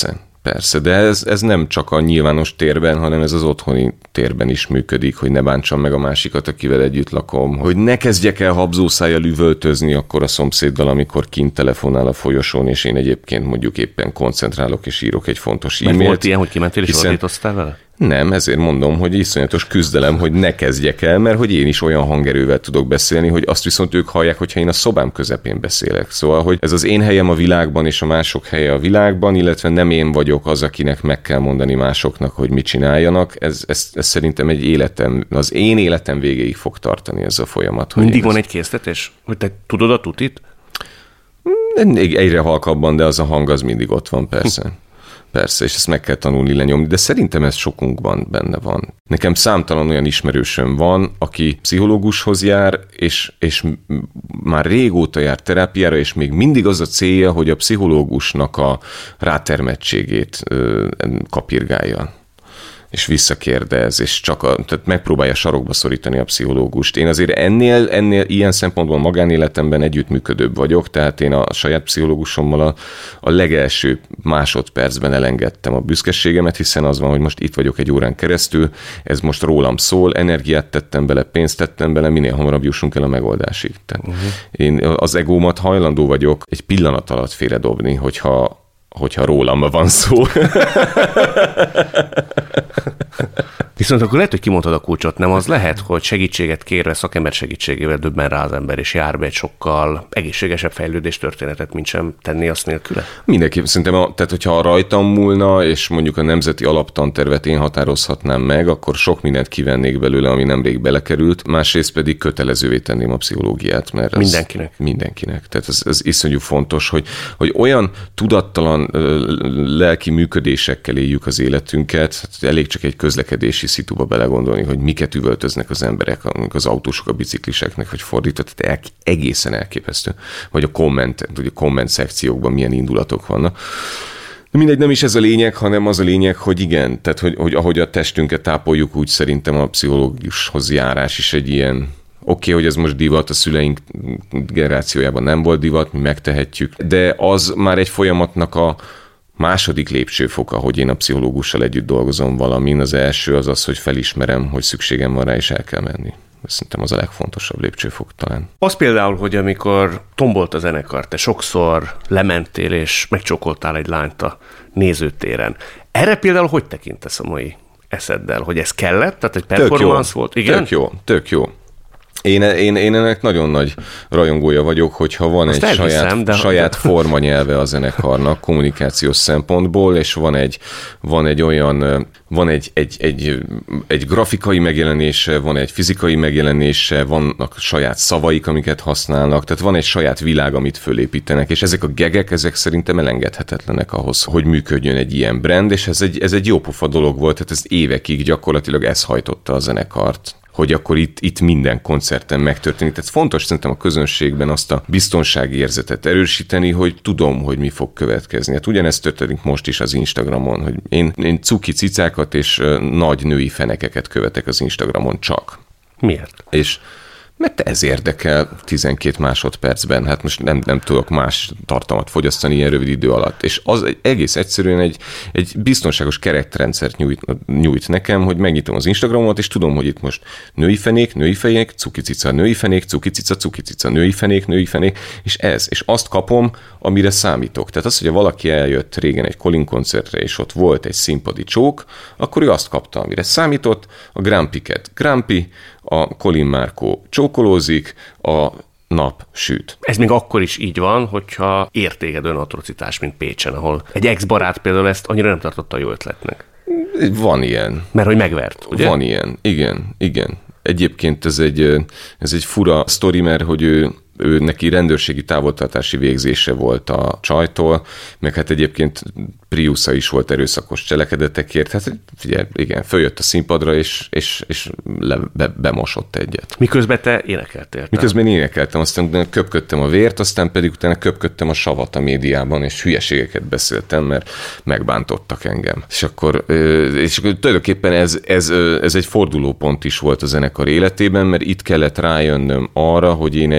Speaker 5: persze, de ez, ez nem csak a nyilvános térben, hanem ez az otthoni térben is működik, hogy ne bántsam meg a másikat, akivel együtt lakom, hogy ne kezdjek el habzószájjal üvöltözni akkor a szomszéddal, amikor kint telefonál a folyosón, és én egyébként mondjuk éppen koncentrálok és írok egy fontos e-mailt.
Speaker 3: Mert volt ilyen, hogy kimentél és ordítoztál vele?
Speaker 5: Nem, ezért mondom, hogy iszonyatos küzdelem, hogy ne kezdjek el, mert hogy én is olyan hangerővel tudok beszélni, hogy azt viszont ők hallják, hogyha én a szobám közepén beszélek. Szóval, hogy ez az én helyem a világban és a mások helye a világban, illetve nem én vagyok az, akinek meg kell mondani másoknak, hogy mit csináljanak. Ez, ez, ez szerintem egy életem, az én életem végéig fog tartani ez a folyamat.
Speaker 3: Mindig van egy késztetés? Hogy te tudod a tutit?
Speaker 5: Egyre halkabban, de az a hang az mindig ott van, persze. Persze, és ezt meg kell tanulni lenyomni, de szerintem ez sokunkban benne van. Nekem számtalan olyan ismerősöm van, aki pszichológushoz jár, és, és már régóta jár terápiára, és még mindig az a célja, hogy a pszichológusnak a rátermettségét ö, kapirgálja. És visszakérdez, és csak a, tehát megpróbálja sarokba szorítani a pszichológust. Én azért ennél, ennél ilyen szempontból magánéletemben együttműködőbb vagyok, tehát én a saját pszichológusommal a, a legelső másodpercben elengedtem a büszkeségemet, hiszen az van, hogy most itt vagyok egy órán keresztül, ez most rólam szól, energiát tettem bele, pénzt tettem bele, minél hamarabb jussunk el a megoldásig. Tehát uh-huh. Én az egómat hajlandó vagyok egy pillanat alatt félredobni, hogyha hogyha rólam van szó.
Speaker 3: Viszont akkor lehet, hogy kimondtad a kulcsot, nem? Az lehet, hogy segítséget kérve, szakember segítségével döbben rá az ember, és jár be egy sokkal egészségesebb fejlődés történetet, mint sem tenni azt nélküle? Mindenképp.
Speaker 5: Szerintem, a, tehát hogyha rajtam múlna, és mondjuk a nemzeti alaptantervet én határozhatnám meg, akkor sok mindent kivennék belőle, ami nemrég belekerült, másrészt pedig kötelezővé tenném a pszichológiát. Mert az
Speaker 3: mindenkinek.
Speaker 5: Mindenkinek. Tehát ez, ez iszonyú fontos, hogy, hogy olyan tudattalan lelki működésekkel éljük az életünket, elég csak egy közlekedési szituba belegondolni, hogy miket üvöltöznek az emberek, az autósok a bicikliseknek, hogy fordított, tehát egészen elképesztő. Vagy a komment, ugye a komment szekciókban milyen indulatok vannak. Mindegy, nem is ez a lényeg, hanem az a lényeg, hogy igen, tehát hogy, hogy ahogy a testünket tápoljuk, úgy szerintem a pszichológushoz járás is egy ilyen. Oké, okay, hogy ez most divat, a szüleink generációjában nem volt divat, mi megtehetjük, de az már egy folyamatnak a második lépcsőfoka, hogy én a pszichológussal együtt dolgozom valamin. Az első az az, hogy felismerem, hogy szükségem van rá, és el kell menni. Szerintem az a legfontosabb lépcsőfok talán.
Speaker 3: Az például, hogy amikor tombolt a zenekar, te sokszor lementél és megcsókoltál egy lányt a nézőtéren. Erre például hogy tekintesz a mai eszeddel? Hogy ez kellett? Tehát egy performance volt? Igen?
Speaker 5: Tök jó, tök jó. Én, én, én ennek nagyon nagy rajongója vagyok, hogyha van azt egy saját, de... saját formanyelve a zenekarnak kommunikációs szempontból, és van egy, van egy olyan, van egy, egy, egy, egy grafikai megjelenése, van egy fizikai megjelenése, vannak saját szavaik, amiket használnak, tehát van egy saját világ, amit fölépítenek, és ezek a gegek, ezek szerintem elengedhetetlenek ahhoz, hogy működjön egy ilyen brand, és ez egy, ez egy jópofa dolog volt, tehát ez évekig gyakorlatilag ez hajtotta a zenekart, hogy akkor itt, itt minden koncerten megtörténik. Tehát fontos szerintem a közönségben azt a biztonsági érzetet erősíteni, hogy tudom, hogy mi fog következni. Hát ugyanezt történik most is az Instagramon, hogy én, én cuki cicákat és nagy női fenekeket követek az Instagramon csak.
Speaker 3: Miért?
Speaker 5: És mert ez érdekel tizenkét másodpercben, hát most nem, nem tudok más tartalmat fogyasztani ilyen rövid idő alatt. És az egy, egész egyszerűen egy, egy biztonságos keretrendszert nyújt, nyújt nekem, hogy megnyitom az Instagramot, és tudom, hogy itt most női fenék, női fenék, cuki cica, női fenék, cuki cica, cuki cica, női fenék, női fenék, és ez. És azt kapom, amire számítok. Tehát az, hogy valaki eljött régen egy Colin koncertre, és ott volt egy színpadi csók, akkor ő azt kapta, amire számított, a Grampiket Grampi, a Colin Márkó csókolózik, a nap süt.
Speaker 3: Ez még akkor is így van, hogyha értéged olyan atrocitás, mint Pécsen, ahol egy ex-barát például ezt annyira nem tartotta jó ötletnek.
Speaker 5: Van ilyen.
Speaker 3: Mert hogy megvert, ugye?
Speaker 5: Van ilyen, igen, igen. Egyébként ez egy, ez egy fura sztori, mert hogy ő ő neki rendőrségi távoltartási végzése volt a csajtól, meg hát egyébként Priusza is volt erőszakos cselekedetekért. Hát figyelj, igen, följött a színpadra, és, és, és le, be, bemosott egyet.
Speaker 3: Miközben te énekeltél?
Speaker 5: Miközben énekeltem, aztán köpködtem a vért, aztán pedig utána köpködtem a savat a médiában, és hülyeségeket beszéltem, mert megbántottak engem. És akkor, és akkor tulajdonképpen ez, ez, ez egy fordulópont is volt a zenekar életében, mert itt kellett rájönnöm arra, hogy én egy fő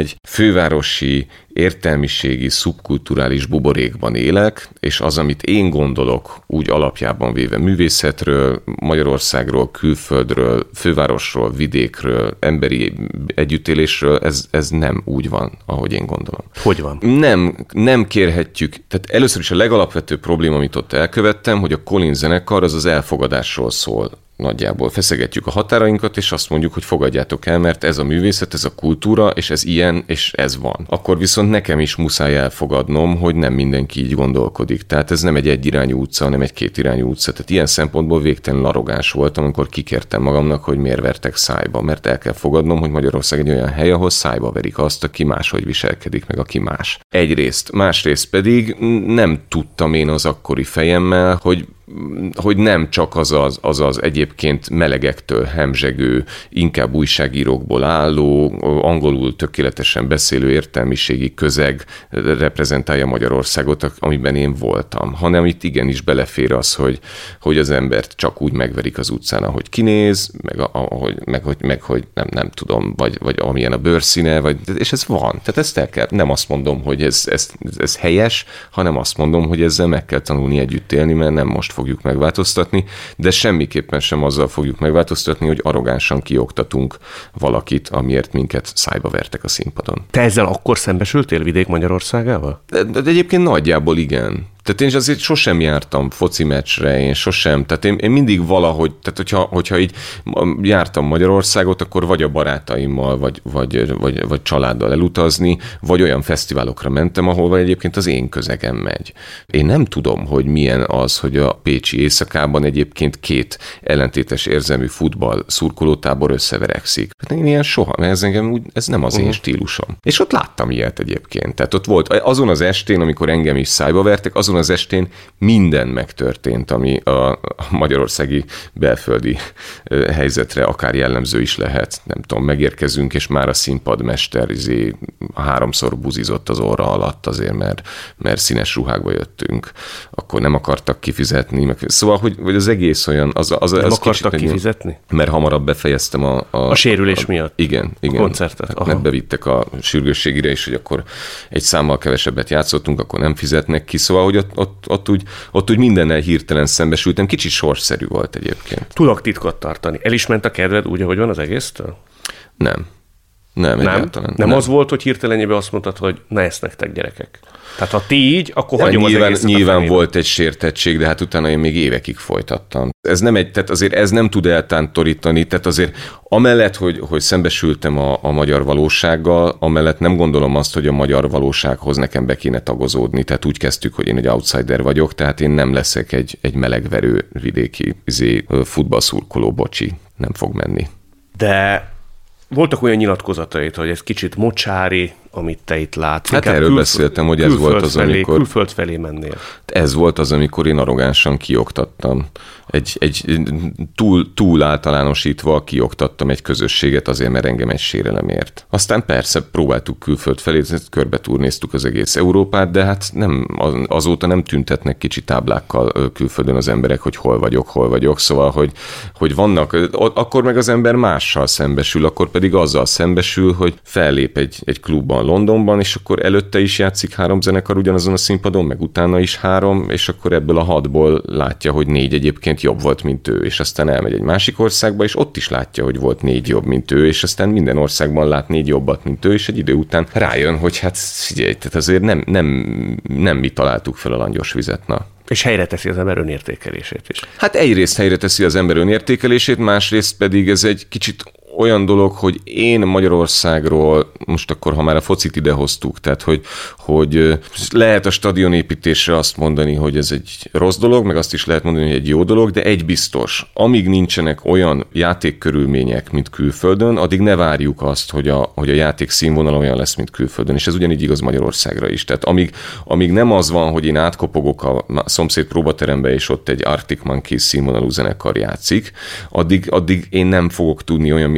Speaker 5: fővárosi, értelmiségi, szubkulturális buborékban élek, és az, amit én gondolok úgy alapjában véve művészetről, Magyarországról, külföldről, fővárosról, vidékről, emberi együttélésről, ez, ez nem úgy van, ahogy én gondolom.
Speaker 3: Hogy van?
Speaker 5: Nem, nem kérhetjük, tehát először is a legalapvetőbb probléma, amit ott elkövettem, hogy a Collins zenekar az az elfogadásról szól. Nagyjából feszegetjük a határainkat, és azt mondjuk, hogy fogadjátok el, mert ez a művészet, ez a kultúra, és ez ilyen, és ez van. Akkor viszont nekem is muszáj elfogadnom, hogy nem mindenki így gondolkodik. Tehát ez nem egy egyirányú utca, hanem egy kétirányú utca. Tehát ilyen szempontból végtelenül arrogáns voltam, amikor kikértem magamnak, hogy miért vertek szájba. Mert el kell fogadnom, hogy Magyarország egy olyan hely, ahol szájba verik azt, aki máshogy viselkedik, meg aki más. Egyrészt, másrészt pedig nem tudtam én az akkori fejemmel, hogy hogy nem csak az az, az az egyébként melegektől hemzsegő, inkább újságírókból álló, angolul tökéletesen beszélő értelmiségi közeg reprezentálja Magyarországot, amiben én voltam, hanem itt igenis belefér az, hogy, hogy az embert csak úgy megverik az utcán, ahogy kinéz, meg, ahogy, meg, hogy, meg hogy nem, nem tudom, vagy, vagy amilyen a bőrszíne, vagy, és ez van. Tehát ezt el kell, nem azt mondom, hogy ez, ez, ez helyes, hanem azt mondom, hogy ezzel meg kell tanulni együtt élni, mert nem most fogjuk megváltoztatni, de semmiképpen sem azzal fogjuk megváltoztatni, hogy arrogánsan kioktatunk valakit, amiért minket szájba vertek a színpadon.
Speaker 3: Te ezzel akkor szembesültél Vidék Magyarországával?
Speaker 5: De, de egyébként nagyjából igen. Tehát én azért sosem jártam foci meccsre, én sosem, tehát én, én mindig valahogy, tehát hogyha, hogyha így jártam Magyarországot, akkor vagy a barátaimmal, vagy, vagy, vagy, vagy családdal elutazni, vagy olyan fesztiválokra mentem, ahol egyébként az én közegem megy. Én nem tudom, hogy milyen az, hogy a pécsi éjszakában egyébként két ellentétes érzelmű futball szurkolótábor összeverekszik. Én ilyen soha, mert ez engem úgy, ez nem az uh-huh. én stílusom. És ott láttam ilyet egyébként. Tehát ott volt azon az estén, amikor engem is szájba vertek, azon az estén minden megtörtént, ami a magyarországi belföldi helyzetre akár jellemző is lehet. Nem tudom, megérkezünk, és már a színpadmester izé háromszor buzizott az orra alatt azért, mert, mert színes ruhákba jöttünk. Akkor nem akartak kifizetni. Meg, szóval, hogy, hogy az egész olyan... Az, az,
Speaker 3: nem
Speaker 5: az
Speaker 3: akartak kicsit,
Speaker 5: kifizetni? Mert hamarabb befejeztem a... A,
Speaker 3: a sérülés
Speaker 5: a,
Speaker 3: miatt?
Speaker 5: Igen. igen.
Speaker 3: A koncertet.
Speaker 5: Hát, mert bevittek a sürgősségire is, hogy akkor egy számmal kevesebbet játszottunk, akkor nem fizetnek ki. Szóval, hogy ott, ott, ott, úgy, ott úgy mindennel hirtelen szembesültem. Kicsit sorszerű volt egyébként.
Speaker 3: Tudok titkot tartani. El is ment a kedved úgy, ahogy van az egésztől?
Speaker 5: Nem. Nem,
Speaker 3: nem,
Speaker 5: egyáltalán.
Speaker 3: Nem,
Speaker 5: nem
Speaker 3: az volt, hogy hirtelenjében azt mondtad, hogy ne ezt nektek gyerekek. Tehát ha ti így, akkor
Speaker 5: ja,
Speaker 3: hagyom
Speaker 5: nyilván,
Speaker 3: az egészet.
Speaker 5: Nyilván volt egy sértettség, de hát utána én még évekig folytattam. Ez nem egy, tehát azért ez nem tud eltántorítani, tehát azért amellett, hogy, hogy szembesültem a, a magyar valósággal, amellett nem gondolom azt, hogy a magyar valósághoz nekem be kéne tagozódni. Tehát úgy kezdtük, hogy én egy outsider vagyok, tehát én nem leszek egy, egy melegverő vidéki izé, futballszurkoló bocsi. Nem fog menni.
Speaker 3: De voltak olyan nyilatkozatait, hogy ez kicsit mocsári, amit te itt látsz.
Speaker 5: Hát erről külföld, beszéltem, hogy ez volt az,
Speaker 3: felé,
Speaker 5: amikor...
Speaker 3: Külföld felé mennél.
Speaker 5: Ez volt az, amikor én arrogánsan kioktattam. Egy, egy túl, túl általánosítva kioktattam egy közösséget azért, mert engem egy sérelem ért. Aztán persze próbáltuk külföld felé, körbe turnéztuk az egész Európát, de hát nem, azóta nem tüntetnek kicsi táblákkal külföldön az emberek, hogy hol vagyok, hol vagyok. Szóval, hogy, hogy vannak, akkor meg az ember mással szembesül, akkor pedig azzal szembesül, hogy fellép egy, egy klubban Londonban, és akkor előtte is játszik három zenekar ugyanazon a színpadon, meg utána is három, és akkor ebből a hatból látja, hogy négy egyébként jobb volt, mint ő, és aztán elmegy egy másik országba, és ott is látja, hogy volt négy jobb, mint ő, és aztán minden országban lát négy jobbat, mint ő, és egy idő után rájön, hogy hát figyelj, tehát azért nem, nem, nem mi találtuk fel a langyos vizet, na.
Speaker 3: És helyre teszi az ember önértékelését is.
Speaker 5: Hát egyrészt helyre teszi az ember önértékelését, másrészt pedig ez egy kicsit olyan dolog, hogy én Magyarországról, most akkor, ha már a focit idehoztuk, tehát, hogy, hogy lehet a stadionépítésre azt mondani, hogy ez egy rossz dolog, meg azt is lehet mondani, hogy egy jó dolog, de egy biztos, amíg nincsenek olyan játékkörülmények, mint külföldön, addig ne várjuk azt, hogy a, hogy a játék színvonal olyan lesz, mint külföldön, és ez ugyanígy igaz Magyarországra is. Tehát amíg, amíg nem az van, hogy én átkopogok a szomszéd próbaterembe, és ott egy Arctic Monkeys színvonalú zenekar játszik, addig, addig én nem fogok tudni olyan minőséget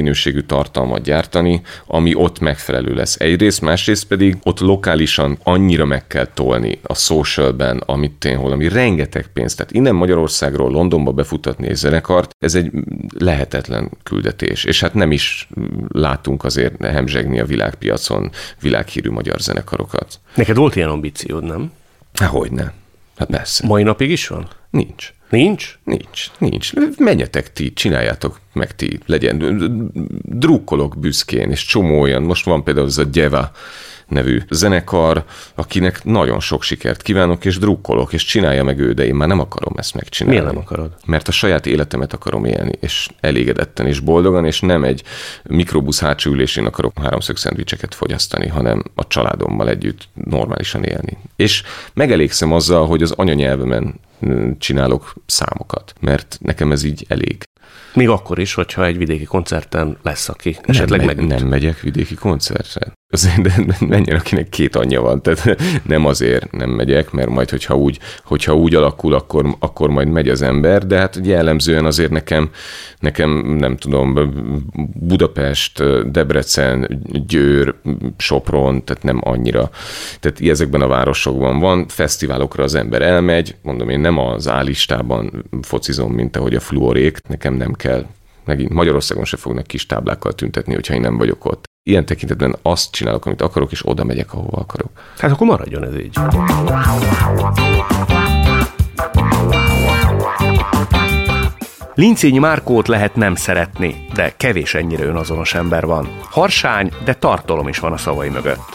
Speaker 5: minőségű tartalmat gyártani, ami ott megfelelő lesz. Egyrészt, másrészt pedig ott lokálisan annyira meg kell tolni a socialben, amit én hol, ami rengeteg pénzt. Tehát innen Magyarországról Londonba befutatni egy zenekart, ez egy lehetetlen küldetés. És hát nem is látunk azért hemzsegni a világpiacon világhírű magyar zenekarokat.
Speaker 3: Neked volt ilyen ambíciód, nem?
Speaker 5: Há, hogyne. Hát persze.
Speaker 3: Mai napig is van?
Speaker 5: Nincs.
Speaker 3: Nincs?
Speaker 5: Nincs, nincs. Menjetek ti, csináljátok meg ti, legyen. Drukkolok büszkén, és csomó olyan. Most van például ez a Gyeva nevű zenekar, akinek nagyon sok sikert kívánok, és drukkolok, és csinálja meg ő, de én már nem akarom ezt megcsinálni.
Speaker 3: Miért nem akarod?
Speaker 5: Mert a saját életemet akarom élni, és elégedetten, és boldogan, és nem egy mikrobusz hátsó ülésén akarok háromszög szendvicseket fogyasztani, hanem a családommal együtt normálisan élni. És megelégszem azzal, hogy az anyanyelvemen csinálok számokat, mert nekem ez így elég.
Speaker 3: Még akkor is, hogyha egy vidéki koncerten lesz, aki esetleg
Speaker 5: nem,
Speaker 3: megüt.
Speaker 5: Nem megyek vidéki koncertre. Azért de menjen, akinek két anyja van, tehát nem azért nem megyek, mert majd, hogyha úgy, hogyha úgy alakul, akkor, akkor majd megy az ember, de hát jellemzően azért nekem, nekem nem tudom, Budapest, Debrecen, Győr, Sopron, tehát nem annyira. Tehát ezekben a városokban van, fesztiválokra az ember elmegy, mondom, én nem az A-listában focizom, mint ahogy a fluorék, nekem nem kell. Megint Magyarországon se fognak kis táblákkal tüntetni, hogyha én nem vagyok ott. Ilyen tekintetben azt csinálok, amit akarok, és oda megyek, ahova akarok.
Speaker 3: Hát akkor maradjon ez így. Lincényi Márkót lehet nem szeretni, de kevés ennyire önazonos ember van. Harsány, de tartalom is van a szavai mögött.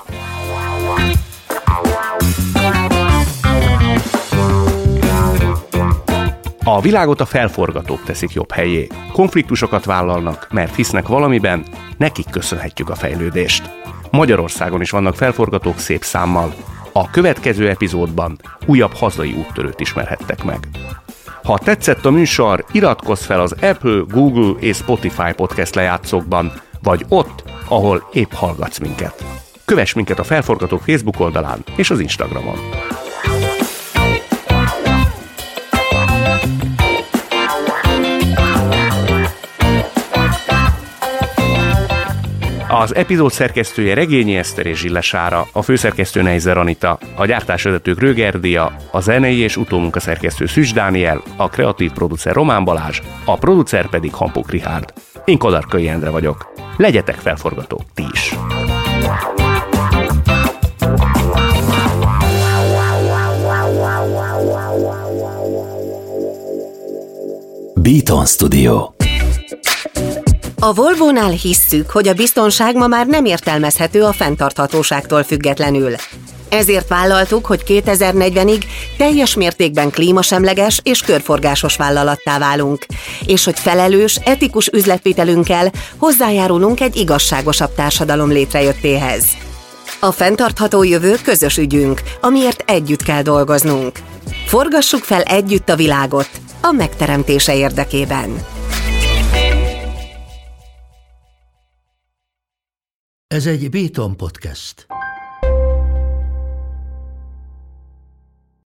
Speaker 3: A világot a felforgatók teszik jobb helyé. Konfliktusokat vállalnak, mert hisznek valamiben, nekik köszönhetjük a fejlődést. Magyarországon is vannak felforgatók szép számmal. A következő epizódban újabb hazai úttörőt ismerhettek meg. Ha tetszett a műsor, iratkozz fel az Apple, Google és Spotify podcast lejátszókban, vagy ott, ahol épp hallgatsz minket. Kövess minket a Felforgatók Facebook oldalán és az Instagramon. Az epizód szerkesztője Regényi Eszter és Zsille Sára, a főszerkesztő Neizer Anita, a gyártásvezetők Röger Dia, a zenei és utómunkaszerkesztő Szűcs Dániel, a kreatív producer Román Balázs, a producer pedig Hampuk Richárd. Én Kadarkai Endre vagyok. Legyetek felforgatók ti is!
Speaker 1: Beaton Studio.
Speaker 4: A Volvónál hisszük, hogy a biztonság ma már nem értelmezhető a fenntarthatóságtól függetlenül. Ezért vállaltuk, hogy kétezer-negyvenig teljes mértékben klímasemleges és körforgásos vállalattá válunk, és hogy felelős, etikus üzletvitelünkkel hozzájárulunk egy igazságosabb társadalom létrejöttéhez. A fenntartható jövő közös ügyünk, amiért együtt kell dolgoznunk. Forgassuk fel együtt a világot a megteremtése érdekében.
Speaker 1: Ez egy Beaton Podcast.